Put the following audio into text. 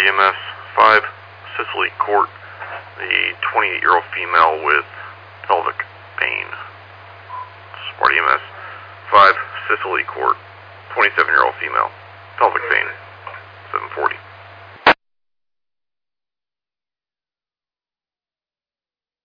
EMS 5, Cicely Court, the 28-year-old female with pelvic pain. Support EMS 5, Cicely Court, 27-year-old female, pelvic pain.